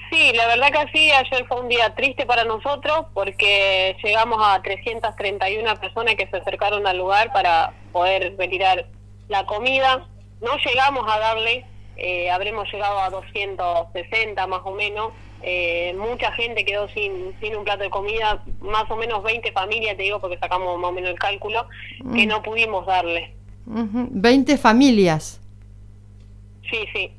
Sí, la verdad que sí, ayer fue un día triste para nosotros porque llegamos a 331 personas que se acercaron al lugar para poder retirar la comida. No llegamos a darle, habremos llegado a 260 más o menos. Mucha gente quedó sin un plato de comida, más o menos 20 familias, te digo, porque sacamos más o menos el cálculo, que no pudimos darle. 20 familias. Sí, sí.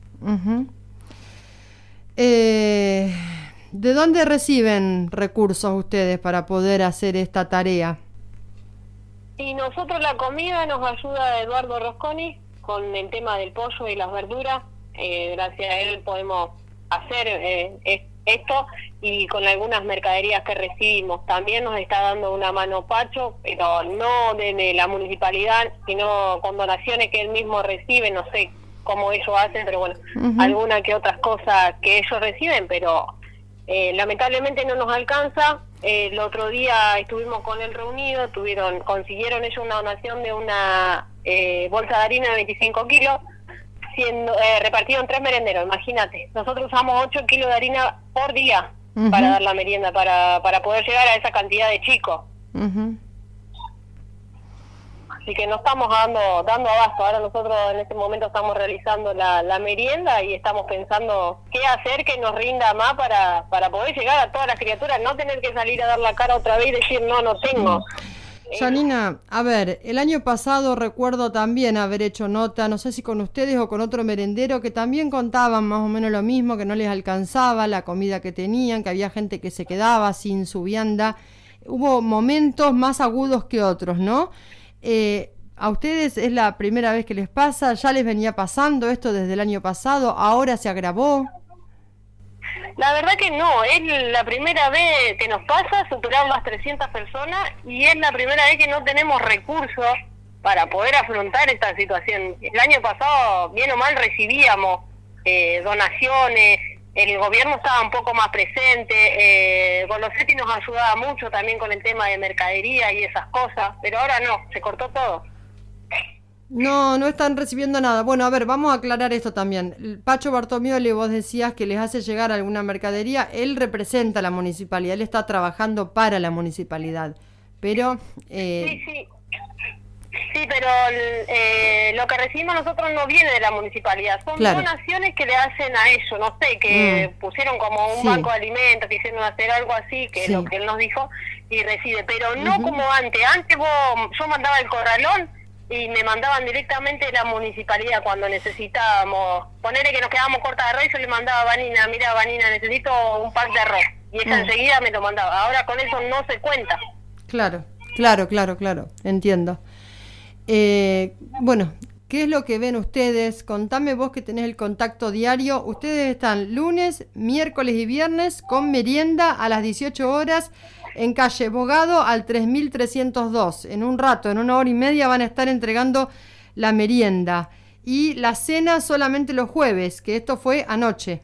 ¿De dónde reciben recursos ustedes para poder hacer esta tarea? Y nosotros la comida nos ayuda Eduardo Rosconi con el tema del pollo y las verduras. Gracias a él podemos hacer esto, y con algunas mercaderías que recibimos. También nos está dando una mano Pacho, pero no de la municipalidad, sino con donaciones que él mismo recibe, no sé cómo ellos hacen, pero bueno, alguna que otras cosas que ellos reciben, pero lamentablemente no nos alcanza. El otro día estuvimos con él reunido, consiguieron ellos una donación de una bolsa de harina de 25 kilos, repartido en 3 merenderos, imagínate. Nosotros usamos 8 kilos de harina por día para dar la merienda, para poder llegar a esa cantidad de chicos. Así que no estamos dando abasto. Ahora nosotros en este momento estamos realizando la merienda y estamos pensando qué hacer que nos rinda más para poder llegar a todas las criaturas, no tener que salir a dar la cara otra vez y decir no tengo. Janina, a ver, el año pasado recuerdo también haber hecho nota, no sé si con ustedes o con otro merendero, que también contaban más o menos lo mismo, que no les alcanzaba la comida que tenían, que había gente que se quedaba sin su vianda. Hubo momentos más agudos que otros, ¿no? ¿A ustedes es la primera vez que les pasa? ¿Ya les venía pasando esto desde el año pasado? ¿Ahora se agravó? La verdad que no, es la primera vez que nos pasa, superaron las 300 personas y es la primera vez que no tenemos recursos para poder afrontar esta situación. El año pasado, bien o mal, recibíamos donaciones, el gobierno estaba un poco más presente, Golosetti nos ayudaba mucho también con el tema de mercadería y esas cosas, pero ahora no, se cortó todo. No están recibiendo nada. Bueno, a ver, vamos a aclarar esto también. El Pacho Bartomioli, vos decías que les hace llegar alguna mercadería. Él representa a la municipalidad, él está trabajando para la municipalidad. Pero... Sí, pero lo que recibimos nosotros no viene de la municipalidad. Son donaciones que le hacen a ellos, no sé, que pusieron como un banco de alimentos, quisieron hacer algo así, que es lo que él nos dijo, y recibe. Pero no como antes. Antes yo mandaba el corralón y me mandaban directamente la municipalidad cuando necesitábamos. Ponerle que nos quedábamos cortas de arroz y yo le mandaba a Vanina, mira Vanina, necesito un pack de arroz. Y ella enseguida me lo mandaba. Ahora con eso no se cuenta. Claro, entiendo. Bueno, ¿qué es lo que ven ustedes? Contame vos que tenés el contacto diario. Ustedes están lunes, miércoles y viernes con merienda a las 18 horas en calle Bogado al 3302. En un rato, en 1 hora y media van a estar entregando la merienda. Y la cena solamente los jueves, que esto fue anoche.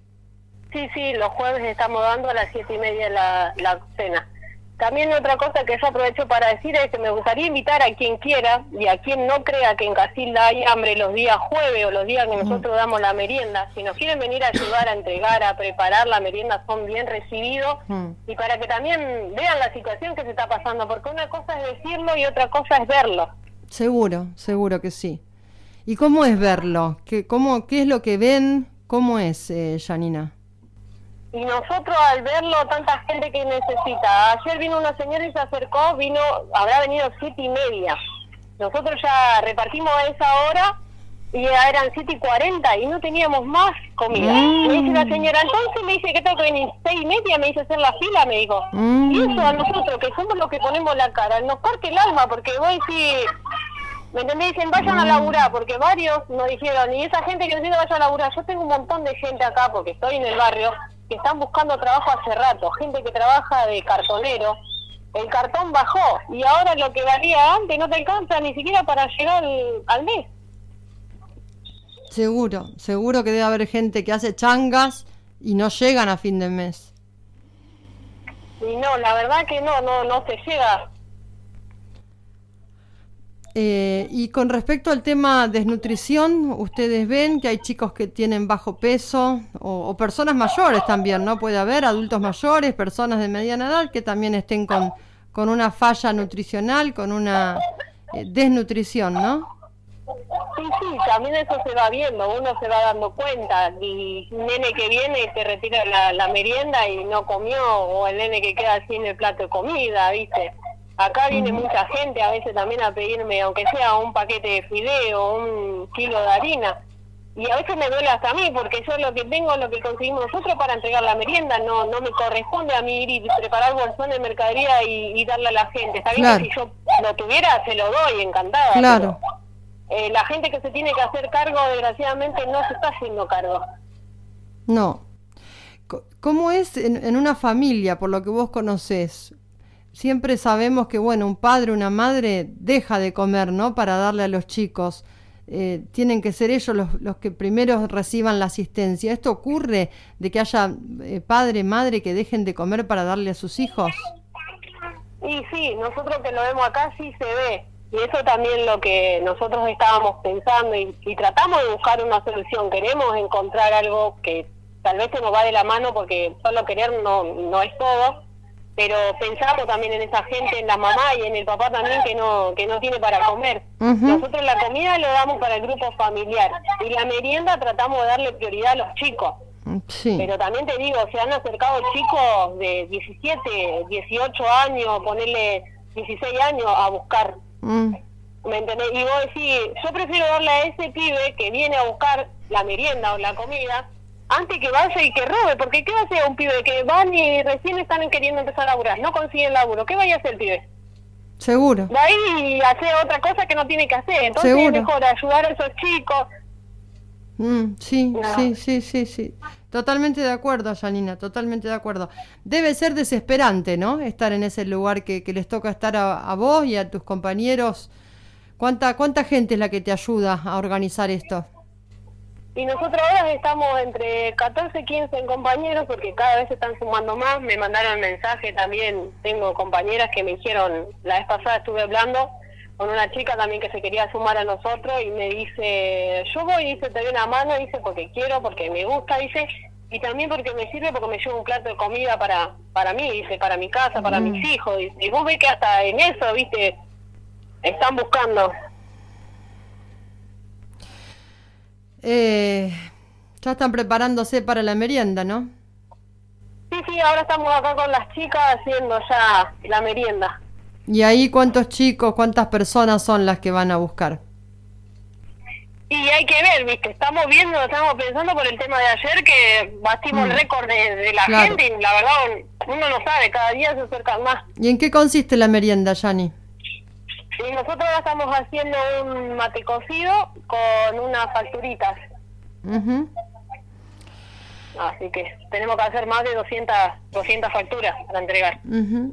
Sí, los jueves estamos dando a las 7:30 la cena. También otra cosa que yo aprovecho para decir es que me gustaría invitar a quien quiera y a quien no crea que en Casilda hay hambre los días jueves o los días que nosotros damos la merienda. Si nos quieren venir a ayudar a entregar, a preparar la merienda, son bien recibidos. Y para que también vean la situación que se está pasando, porque una cosa es decirlo y otra cosa es verlo. Seguro que sí. ¿Y cómo es verlo? ¿Qué es lo que ven? ¿Cómo es, Janina? Y nosotros al verlo, tanta gente que necesita. Ayer vino una señora y se acercó, habrá venido 7:30. Nosotros ya repartimos a esa hora y ya eran 7:40 y no teníamos más comida. Me dice la señora, entonces me dice que tengo que venir 6:30, me dice hacer la fila, me dijo. Y eso a nosotros, que somos los que ponemos la cara, nos parte el alma, porque vos decís, ¿me entendés? Dicen, vayan a laburar, porque varios nos dijeron, y esa gente que nos dice vaya a laburar, yo tengo un montón de gente acá, porque estoy en el barrio, que están buscando trabajo hace rato, gente que trabaja de cartonero, el cartón bajó, y ahora lo que valía antes no te alcanza ni siquiera para llegar al mes. Seguro que debe haber gente que hace changas y no llegan a fin de mes. Y no, la verdad que no se llega. Y con respecto al tema desnutrición, ustedes ven que hay chicos que tienen bajo peso o personas mayores también, ¿no? Puede haber adultos mayores, personas de mediana edad que también estén con una falla nutricional, con una desnutrición, ¿no? Sí, sí, también eso se va viendo, uno se va dando cuenta. Y un nene que viene y te retira la merienda y no comió, o el nene que queda sin el plato de comida, ¿viste? Acá viene mucha gente a veces también a pedirme, aunque sea un paquete de fideo, un kilo de harina. Y a veces me duele hasta a mí, porque yo lo que tengo, lo que conseguimos nosotros para entregar la merienda, no me corresponde a mí ir y preparar bolsón de mercadería y darle a la gente. Está bien que si yo lo tuviera, se lo doy, encantada. Claro. Pero, la gente que se tiene que hacer cargo, desgraciadamente, no se está haciendo cargo. No. ¿Cómo es en una familia, por lo que vos conocés? Siempre sabemos que, bueno, un padre, una madre deja de comer, ¿no? Para darle a los chicos. Tienen que ser ellos los que primero reciban la asistencia. ¿Esto ocurre de que haya padre, madre que dejen de comer para darle a sus hijos? Y sí, nosotros que lo vemos acá sí se ve. Y eso también lo que nosotros estábamos pensando y tratamos de buscar una solución. Queremos encontrar algo que tal vez se nos va de la mano porque solo querer no es todo. Pero pensamos también en esa gente, en la mamá y en el papá también que no tiene para comer. Nosotros la comida lo damos para el grupo familiar y la merienda tratamos de darle prioridad a los chicos. Sí. Pero también te digo, se han acercado chicos de 17, 18 años, ponerle 16 años a buscar. ¿Me entendés? Y vos decís, yo prefiero darle a ese pibe que viene a buscar la merienda o la comida antes que vaya y que robe, porque ¿qué va a hacer un pibe que van y recién están queriendo empezar a laburar, no consiguen laburo? ¿Qué vaya a hacer el pibe? Seguro. Va ahí y hacer otra cosa que no tiene que hacer. Entonces Seguro. es mejor ayudar a esos chicos. Sí, No. sí. Totalmente de acuerdo, Janina, totalmente de acuerdo. Debe ser desesperante, ¿no? Estar en ese lugar que les toca estar a vos y a tus compañeros. ¿Cuánta gente es la que te ayuda a organizar esto? Y nosotros ahora estamos entre 14 y 15 compañeros porque cada vez se están sumando más. Me mandaron mensaje también, tengo compañeras que me dijeron, la vez pasada estuve hablando con una chica también que se quería sumar a nosotros y me dice, yo voy, dice, te doy una mano, dice, porque quiero, porque me gusta, dice, y también porque me sirve, porque me llevo un plato de comida para mí, dice, para mi casa, para mis hijos, dice, y vos ves que hasta en eso, viste, están buscando. Ya están preparándose para la merienda, ¿no? Sí, ahora estamos acá con las chicas haciendo ya la merienda. ¿Y ahí cuántos chicos, cuántas personas son las que van a buscar? Y hay que ver, viste, estamos pensando por el tema de ayer que batimos el récord de la gente y la verdad uno no sabe, cada día se acercan más. ¿Y en qué consiste la merienda, Yani? Y nosotros ahora estamos haciendo un mate cocido con unas facturitas. Así que tenemos que hacer más de 200 facturas para entregar.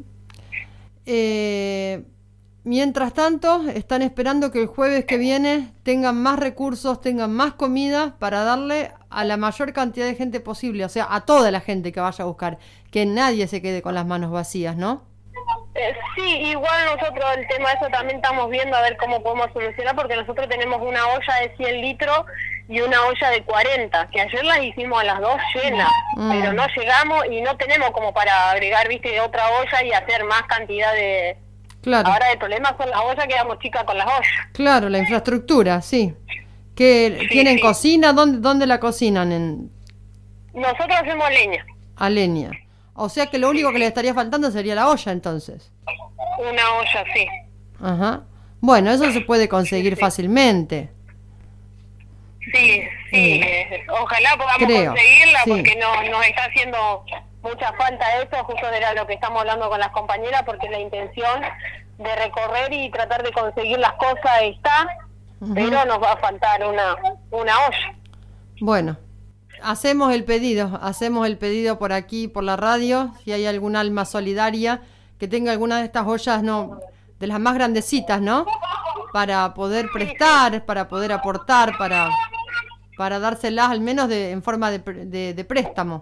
Mientras tanto, están esperando que el jueves que viene tengan más recursos, tengan más comida para darle a la mayor cantidad de gente posible, o sea, a toda la gente que vaya a buscar, que nadie se quede con las manos vacías, ¿no? Sí, igual nosotros el tema de eso también estamos viendo a ver cómo podemos solucionar, porque nosotros tenemos una olla de 100 litros y una olla de 40, que ayer las hicimos a las 2 llenas, pero no llegamos y no tenemos como para agregar, viste, otra olla y hacer más cantidad de... Claro. Ahora el problema son las ollas, quedamos chicas con las ollas. Claro, la infraestructura, sí. ¿Tienen cocina? ¿Dónde la cocinan? Nosotros hacemos leña. A leña. O sea que lo único que le estaría faltando sería la olla, entonces. Una olla, sí. Ajá. Bueno, eso se puede conseguir fácilmente. Sí. Ojalá podamos conseguirla porque nos está haciendo mucha falta eso. Justo era lo que estamos hablando con las compañeras, porque la intención de recorrer y tratar de conseguir las cosas está, pero nos va a faltar una olla. Bueno. Hacemos el pedido por aquí, por la radio, si hay algún alma solidaria que tenga alguna de estas ollas, de las más grandecitas, ¿no? Para poder prestar, para poder aportar, para dárselas al menos en forma de préstamo.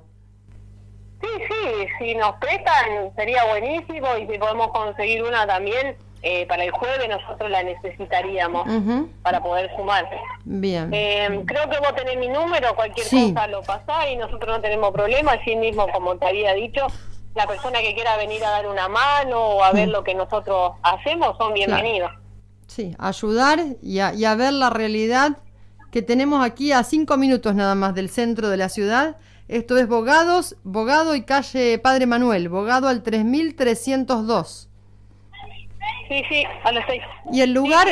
Sí, si nos prestan sería buenísimo, y si podemos conseguir una también, para el jueves nosotros la necesitaríamos para poder sumar. Bien. Creo que vos tenés mi número, cualquier cosa lo pasás y nosotros no tenemos problema. Así mismo, como te había dicho, la persona que quiera venir a dar una mano o a ver lo que nosotros hacemos son bienvenidos. Claro. Sí, ayudar y a ver la realidad que tenemos aquí a 5 minutos nada más del centro de la ciudad. Esto es Bogado y calle Padre Manuel, Bogado al 3302. Sí, a las 6. Y el lugar,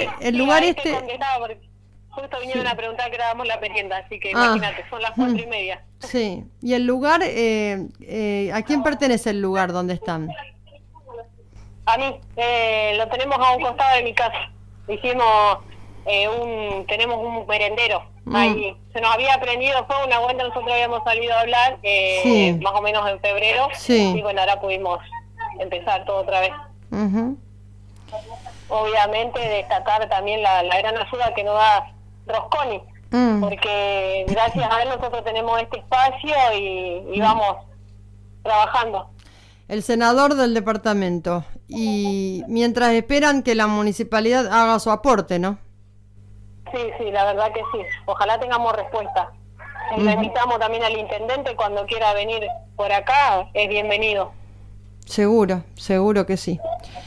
Justo vinieron a preguntar que dábamos la merienda, así que imagínate, son las 4:30. Sí, y el lugar, ¿a quién pertenece el lugar donde están? A mí, lo tenemos a un costado de mi casa. Hicimos tenemos un merendero. Ahí se nos había prendido fuego una vuelta, nosotros habíamos salido a hablar más o menos en febrero. Y bueno, ahora pudimos empezar todo otra vez. Obviamente destacar también la gran ayuda que nos da Rosconi, porque gracias a él nosotros tenemos este espacio y vamos trabajando. El senador del departamento, y mientras esperan que la municipalidad haga su aporte, ¿no? Sí, la verdad que sí. Ojalá tengamos respuesta. Le invitamos también al intendente, cuando quiera venir por acá, es bienvenido. Seguro que sí.